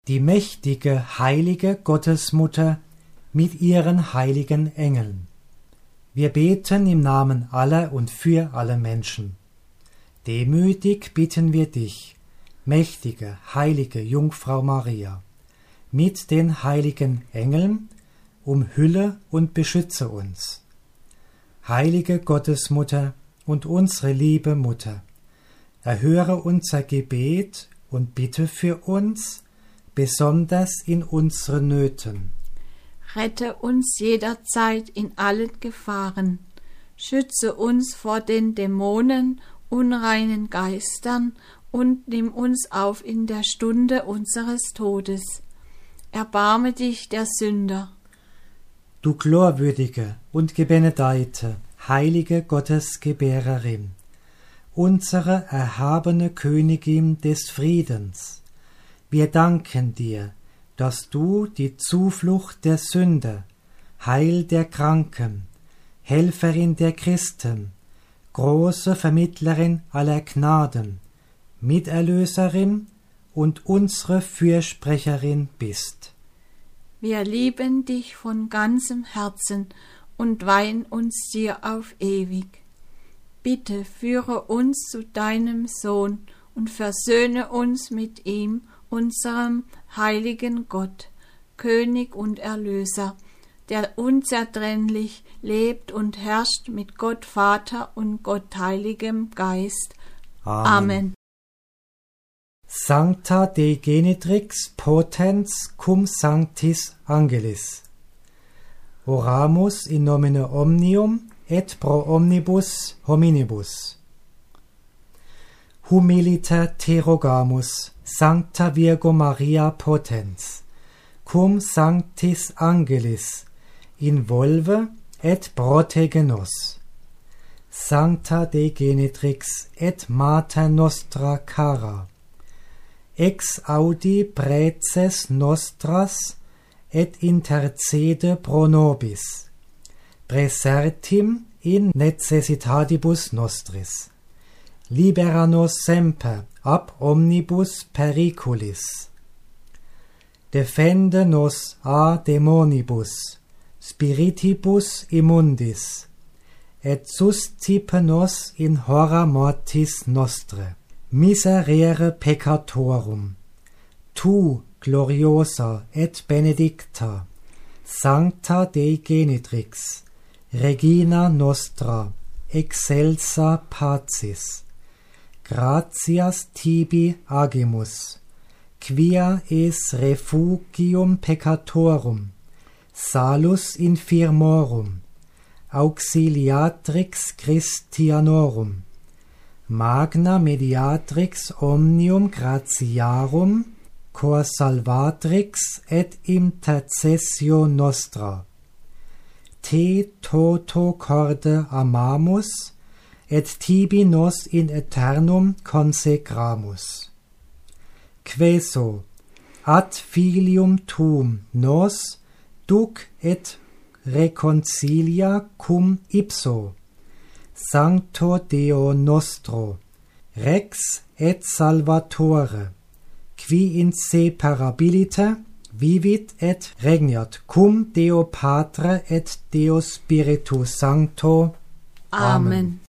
die mächtige, heilige Gottesmutter mit ihren heiligen Engeln. Wir beten im Namen aller und für alle Menschen. Demütig bitten wir dich, mächtige, heilige Jungfrau Maria, mit den heiligen Engeln, umhülle und beschütze uns. Heilige Gottesmutter und unsere liebe Mutter, erhöre unser Gebet und bitte für uns, besonders in unseren Nöten. Rette uns jederzeit in allen Gefahren, schütze uns vor den Dämonen, unreinen Geistern und nimm uns auf in der Stunde unseres Todes. Erbarme dich der Sünder. Du glorwürdige und gebenedeite, heilige Gottesgebärerin, unsere erhabene Königin des Friedens, wir danken dir, dass du die Zuflucht der Sünder, Heil der Kranken, Helferin der Christen, große Vermittlerin aller Gnaden, Miterlöserin und unsere Fürsprecherin bist. Wir lieben dich von ganzem Herzen und weihen uns dir auf ewig. Bitte führe uns zu deinem Sohn und versöhne uns mit ihm, unserem heiligen Gott, König und Erlöser, der unzertrennlich lebt und herrscht mit Gott Vater und Gott Heiligem Geist. Amen. Sancta Dei Genitrix potens cum sanctis Angelis. Oramus in nomine omnium et pro omnibus hominibus. Humiliter te rogamus, Sancta Virgo Maria potens, cum sanctis Angelis, involve et protege nos. Sancta Dei Genitrix et Mater nostra cara, ex audi preces nostras et intercede pro nobis, praesertim in necessitatibus nostris. Libera nos semper ab omnibus periculis. Defende nos a demonibus, spiritibus immundis, et sustipe nos in hora mortis nostre. Miserere peccatorum, tu gloriosa et benedicta, Sancta Dei Genitrix, Regina nostra, excelsa pacis, gratias tibi agimus, quia es refugium peccatorum, salus infirmorum, auxiliatrix Christianorum, magna mediatrix omnium gratiarum, cor salvatrix et intercessio nostra. Te toto corde amamus, et tibi nos in aeternum consecramus. Queso, ad filium tuum nos, duc et reconcilia cum ipso, Sancto Deo nostro, Rex et Salvatore, qui inseparabilite vivit et regnat cum Deo Patre et Deo Spiritus Sancto. Amen.